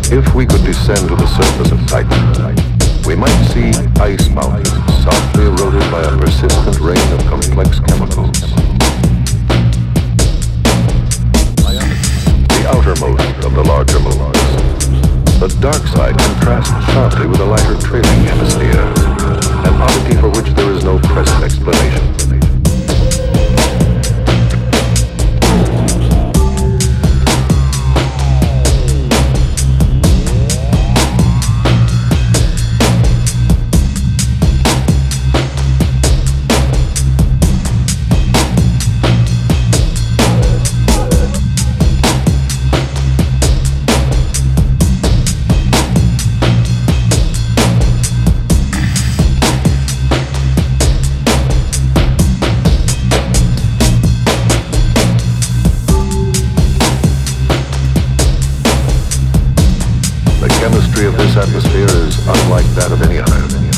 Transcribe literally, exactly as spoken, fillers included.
If we could descend to the surface of Titan, we might see ice mountains softly eroded by a persistent rain of complex chemicals. The outermost of the larger moons. The dark side contrasts sharply with a lighter trailing hemisphere, an oddity for which there is no present explanation. The chemistry of this atmosphere is unlike that of any other.